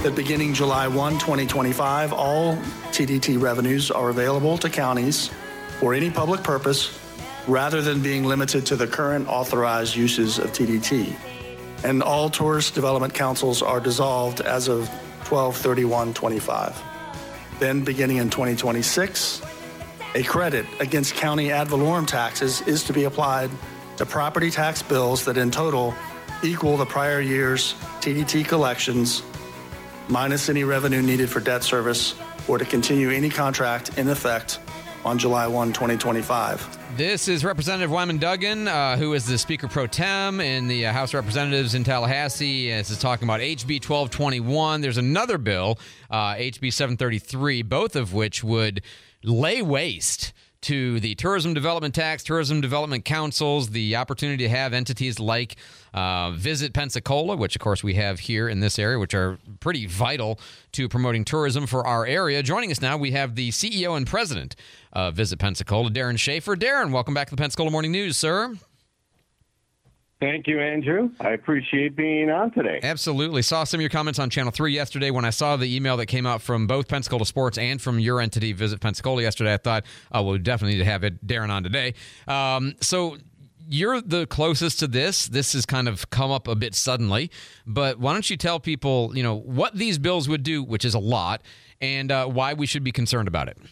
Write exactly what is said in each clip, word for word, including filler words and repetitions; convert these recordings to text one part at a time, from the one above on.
that beginning July first, twenty twenty-five, all T D T revenues are available to counties for any public purpose rather than being limited to the current authorized uses of T D T. And all tourist development councils are dissolved as of twelve thirty-one twenty-five. Then beginning in twenty twenty-six, a credit against county ad valorem taxes is to be applied to property tax bills that in total equal the prior year's T D T collections minus any revenue needed for debt service or to continue any contract in effect on July first, twenty twenty-five. This is Representative Wyman Duggan, uh, who is the Speaker Pro Tem in the uh, House of Representatives in Tallahassee. And this is talking about H B twelve twenty-one. There's another bill, uh, H B seven thirty-three, both of which would lay waste to the tourism development tax, tourism development councils, the opportunity to have entities like uh, Visit Pensacola, which, of course, we have here in this area, which are pretty vital to promoting tourism for our area. Joining us now, we have the C E O and president of Visit Pensacola, Darren Schaefer. Darren, welcome back to the Pensacola Morning News, sir. Thank you, Andrew. I appreciate being on today. Absolutely. Saw some of your comments on Channel three yesterday. When I saw the email that came out from both Pensacola Sports and from your entity, Visit Pensacola, yesterday, I thought, oh, we'll definitely need to have it, Darren on today. Um, so you're the closest to this. This has kind of come up a bit suddenly. But why don't you tell people, you know, what these bills would do, which is a lot, and uh, why we should be concerned about it?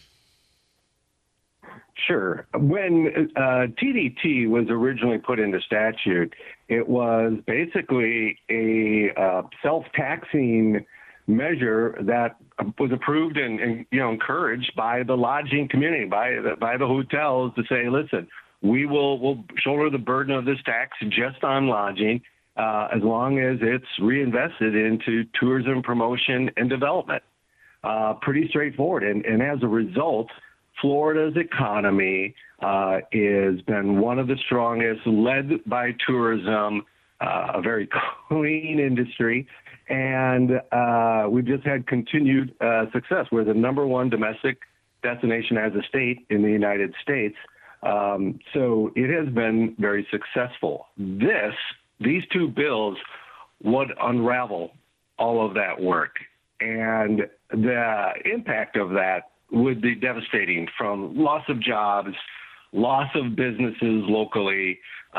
Sure. When uh, T D T was originally put into statute, it was basically a uh, self-taxing measure that was approved and, and you know encouraged by the lodging community, by the, by the hotels to say, listen, we will will shoulder the burden of this tax just on lodging uh, as long as it's reinvested into tourism promotion and development. Uh, pretty straightforward. And, and as a result, Florida's economy uh, has been one of the strongest, led by tourism, uh, a very clean industry, and uh, we've just had continued uh, success. We're the number one domestic destination as a state in the United States, um, so it has been very successful. This, these two bills would unravel all of that work, and the impact of that would be devastating, from loss of jobs, loss of businesses locally,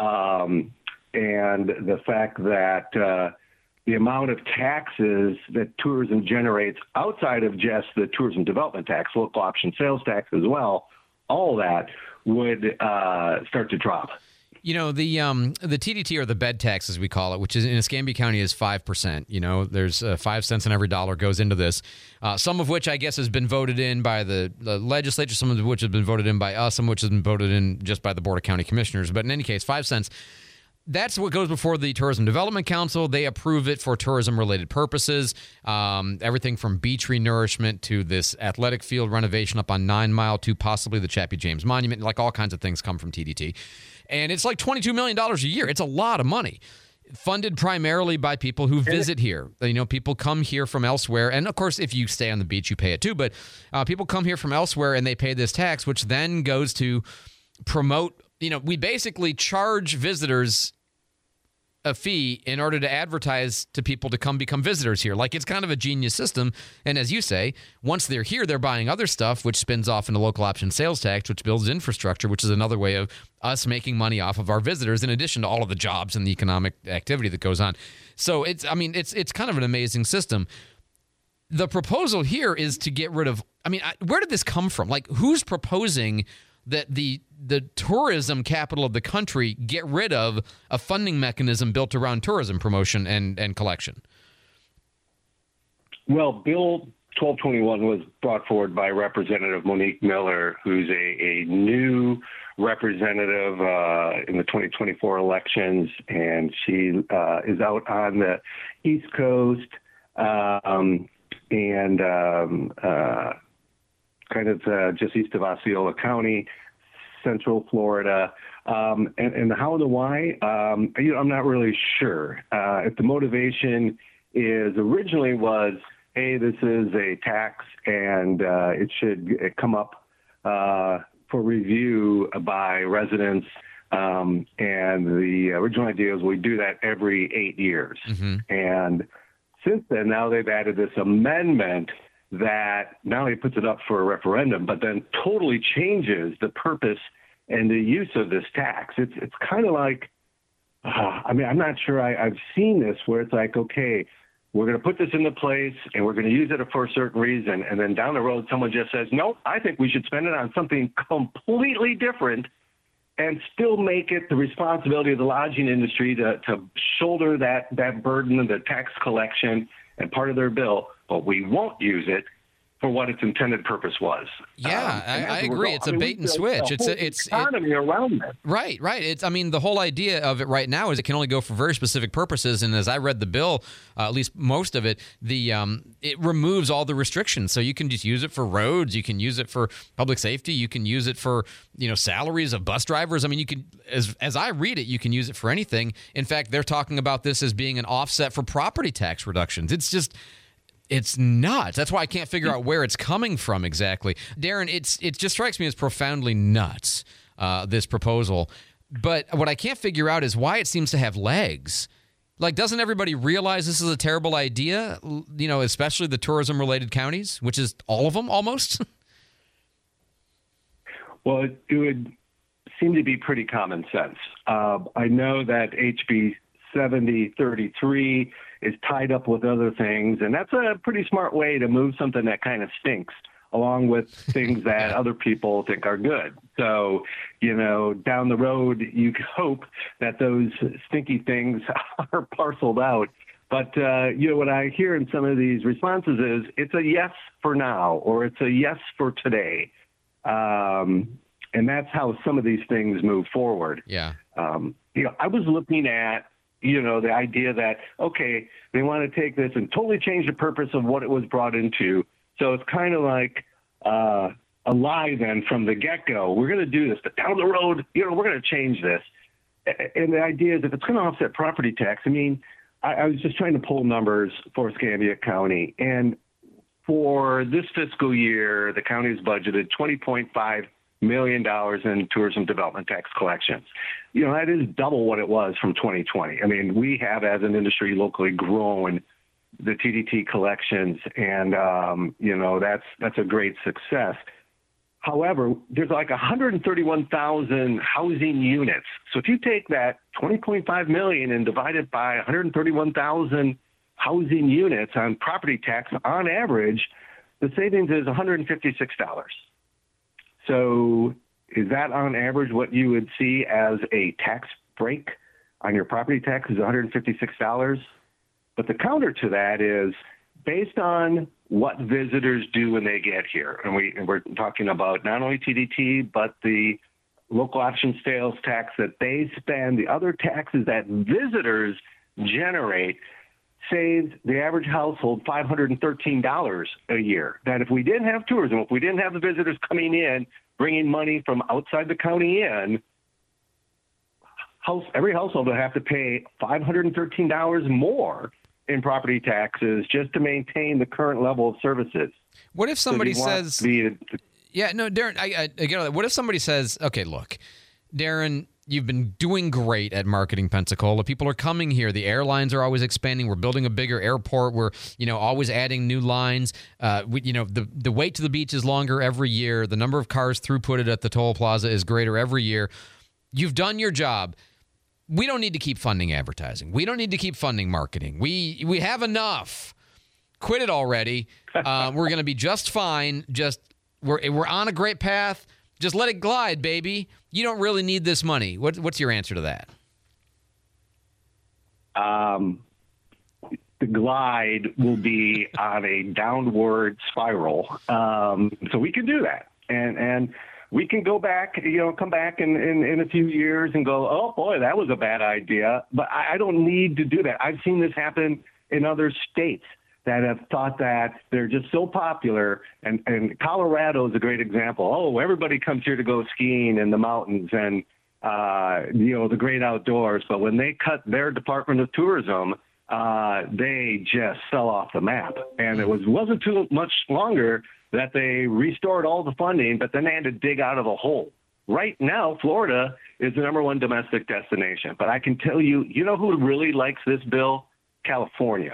um, and the fact that uh, the amount of taxes that tourism generates outside of just the tourism development tax, local option sales tax as well, all that would uh, start to drop. You know, the um, the T D T, or the bed tax, as we call it, which is in Escambia County, is five percent. You know, there's uh, five cents on every dollar goes into this, uh, some of which I guess has been voted in by the, the legislature, some of which has been voted in by us, some of which has been voted in just by the Board of County Commissioners. But in any case, five cents. That's what goes before the Tourism Development Council. They approve it for tourism-related purposes, um, everything from beach renourishment to this athletic field renovation up on Nine Mile to possibly the Chappie James Monument. Like, all kinds of things come from T D T. And it's like twenty-two million dollars a year. It's a lot of money. Funded primarily by people who visit here. You know, people come here from elsewhere. And, of course, if you stay on the beach, you pay it too. But uh, people come here from elsewhere and they pay this tax, which then goes to promote. You know, we basically charge visitors a fee in order to advertise to people to come become visitors here. Like, it's kind of a genius system. And as you say, once they're here, they're buying other stuff, which spins off into local option sales tax, which builds infrastructure, which is another way of us making money off of our visitors, in addition to all of the jobs and the economic activity that goes on. So it's, I mean, it's, it's kind of an amazing system. The proposal here is to get rid of, I mean, where did this come from? Like, who's proposing that the the tourism capital of the country get rid of a funding mechanism built around tourism promotion and, and collection? Well, Bill twelve twenty-one was brought forward by Representative Monique Miller, who's a, a new representative uh, in the twenty twenty-four elections, and she uh, is out on the East Coast um, and um, uh, kind of uh, just east of Osceola County, Central Florida, um, and, and the how and the why, um, you know, I'm not really sure. Uh, if the motivation is originally was, hey, this is a tax and uh, it should come up uh, for review by residents, um, and the original idea is we do that every eight years. Mm-hmm. And since then, now they've added this amendment that not only puts it up for a referendum, but then totally changes the purpose and the use of this tax. It's it's kind of like, uh, I mean, I'm not sure I, I've seen this where it's like, okay, we're going to put this into place and we're going to use it for a certain reason. And then down the road, someone just says, no, I think we should spend it on something completely different and still make it the responsibility of the lodging industry to, to shoulder that, that burden of the tax collection and part of their bill, but we won't use it for what its intended purpose was. Yeah, um, I, I agree. It's I mean, a bait and switch. It's a, it's economy it, around it. Right, right. It's I mean, the whole idea of it right now is it can only go for very specific purposes. And as I read the bill, uh, at least most of it, the um, it removes all the restrictions. So you can just use it for roads. You can use it for public safety. You can use it for you know salaries of bus drivers. I mean, you can as as I read it, you can use it for anything. In fact, they're talking about this as being an offset for property tax reductions. It's just. It's nuts. That's why I can't figure out where it's coming from exactly. Darren, it's it just strikes me as profoundly nuts, uh, this proposal. But what I can't figure out is why it seems to have legs. Like, doesn't everybody realize this is a terrible idea? You know, especially the tourism-related counties, which is all of them almost? Well, it, it would seem to be pretty common sense. Uh, I know that H B seventy thirty-three is tied up with other things, and that's a pretty smart way to move something that kind of stinks along with things that other people think are good. So, you know, down the road, you hope that those stinky things are parceled out. But, uh, you know, what I hear in some of these responses is it's a yes for now, or it's a yes for today. Um, and that's how some of these things move forward. Yeah. Um, you know, I was looking at, you know, the idea that, okay, they want to take this and totally change the purpose of what it was brought into. So it's kind of like uh, a lie then from the get-go. We're going to do this, but down the road, you know, we're going to change this. And the idea is if it's going to offset property tax, I mean, I, I was just trying to pull numbers for Escambia County. And for this fiscal year, the county has budgeted twenty point five million dollars in tourism development tax collections. You know, that is double what it was from twenty twenty. I mean, we have, as an industry, locally grown the T D T collections, and, um, you know, that's that's a great success. However, there's like one hundred thirty-one thousand housing units. So if you take that twenty point five million and divide it by one hundred thirty-one thousand housing units on property tax, on average, the savings is one hundred fifty-six dollars. So is that on average what you would see as a tax break on your property tax is one hundred fifty-six dollars? But the counter to that is based on what visitors do when they get here. And, we, and we're talking about not only T D T, but the local option sales tax that they spend, the other taxes that visitors generate, saves the average household five hundred thirteen dollars a year. That if we didn't have tourism, if we didn't have the visitors coming in, bringing money from outside the county in, house, every household would have to pay five hundred thirteen dollars more in property taxes just to maintain the current level of services. What if somebody so says... The, yeah, no, Darren, I, I, I get all that. What if somebody says, okay, look, Darren, you've been doing great at marketing Pensacola. People are coming here. The airlines are always expanding. We're building a bigger airport. We're, you know, always adding new lines. Uh, we, you know, the the wait to the beach is longer every year. The number of cars throughputed at the toll plaza is greater every year. You've done your job. We don't need to keep funding advertising. We don't need to keep funding marketing. We we have enough. Quit it already. Uh, we're going to be just fine. Just we're we're on a great path. Just let it glide, baby. You don't really need this money. What, what's your answer to that? Um, the glide will be on a downward spiral. Um, so we can do that. And and we can go back, you know, come back in, in, in a few years and go, oh, boy, that was a bad idea. But I, I don't need to do that. I've seen this happen in other states that have thought that they're just so popular. And, and Colorado is a great example. Oh, everybody comes here to go skiing in the mountains and, uh, you know, the great outdoors. But when they cut their Department of Tourism, uh, they just fell off the map. And it was, wasn't too much longer that they restored all the funding, but then they had to dig out of a hole. Right now, Florida is the number one domestic destination. But I can tell you, you know who really likes this bill? California.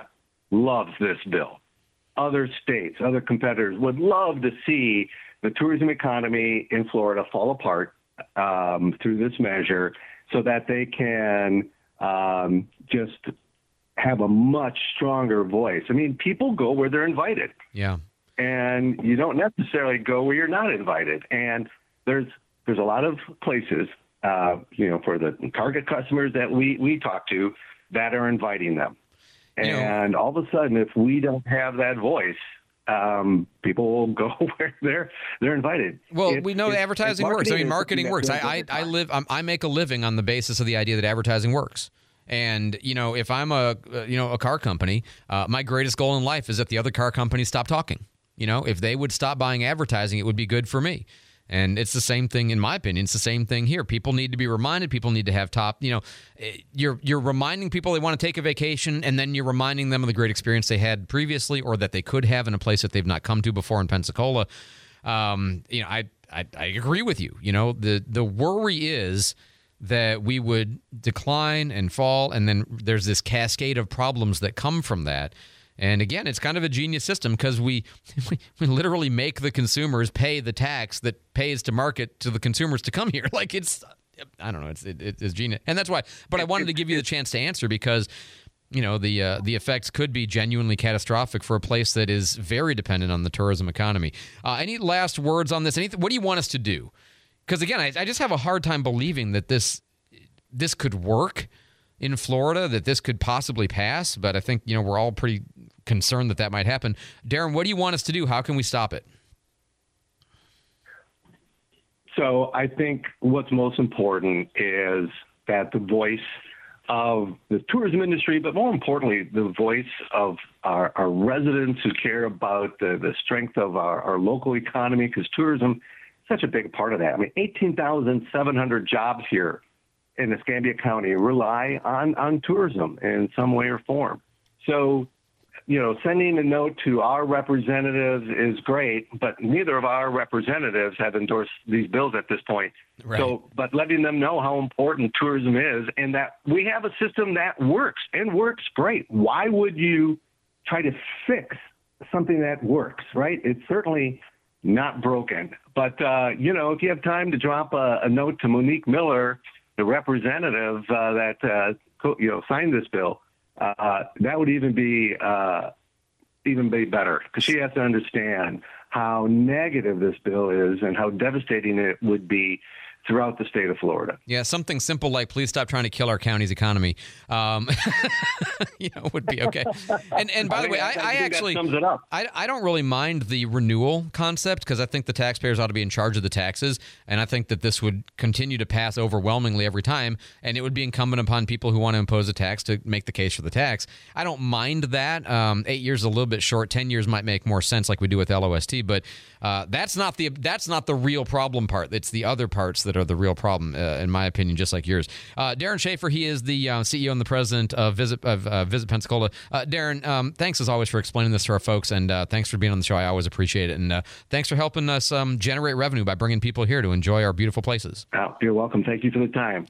loves this bill. Other states, other competitors would love to see the tourism economy in Florida fall apart um, through this measure so that they can um, just have a much stronger voice. I mean, people go where they're invited. Yeah. And you don't necessarily go where you're not invited. And there's there's a lot of places, uh, you know, for the target customers that we, we talk to that are inviting them. And all of a sudden, if we don't have that voice, um, people will go where they're they're invited. Well, it, we know it, advertising works. I mean, marketing works. I, I I live. I'm, I make a living on the basis of the idea that advertising works. And you know, if I'm a you know a car company, uh, my greatest goal in life is that the other car companies stop talking. You know, if they would stop buying advertising, it would be good for me. And it's the same thing, in my opinion. It's the same thing here. People need to be reminded. People need to have top, you know, you're you're reminding people they want to take a vacation, and then you're reminding them of the great experience they had previously or that they could have in a place that they've not come to before in Pensacola. Um, you know, I, I I agree with you. You know, the the worry is that we would decline and fall, and then there's this cascade of problems that come from that. And again, it's kind of a genius system because we, we we literally make the consumers pay the tax that pays to market to the consumers to come here. Like it's, I don't know, it's it, it's genius, and that's why. But I wanted to give you the chance to answer because, you know, the uh, the effects could be genuinely catastrophic for a place that is very dependent on the tourism economy. Uh, any last words on this? Anything? What do you want us to do? Because again, I, I just have a hard time believing that this this could work in Florida, that this could possibly pass. But I think, you know, we're all pretty concerned that that might happen. Darren, what do you want us to do? How can we stop it? So I think what's most important is that the voice of the tourism industry, but more importantly, the voice of our, our residents who care about the, the strength of our, our local economy, because tourism is such a big part of that. I mean, eighteen thousand seven hundred jobs here in Escambia County rely on, on tourism in some way or form. So, you know, sending a note to our representatives is great, but neither of our representatives have endorsed these bills at this point. Right. So, but letting them know how important tourism is and that we have a system that works and works great. Why would you try to fix something that works, right? It's certainly not broken. But, uh, you know, if you have time to drop a, a note to Monique Miller, the representative uh, that, uh, co- you know, signed this bill, Uh, that would even be uh, even be better because she has to understand how negative this bill is and how devastating it would be throughout the state of Florida. Yeah, something simple like please stop trying to kill our county's economy, um, you know, would be okay. And and by I the way, I, I, I actually sums it up. I, I don't really mind the renewal concept because I think the taxpayers ought to be in charge of the taxes, and I think that this would continue to pass overwhelmingly every time, and it would be incumbent upon people who want to impose a tax to make the case for the tax. I don't mind that. Um, eight years is a little bit short. Ten years might make more sense, like we do with L O S T, but uh, that's not the that's not the real problem part. It's the other parts that are the real problem, uh, in my opinion, just like yours. Uh, Darren Schaefer, he is the uh, C E O and the president of Visit of uh, Visit Pensacola. Uh, Darren, um, thanks as always for explaining this to our folks, and uh, thanks for being on the show. I always appreciate it, and uh, thanks for helping us um, generate revenue by bringing people here to enjoy our beautiful places. Oh, you're welcome. Thank you for the time.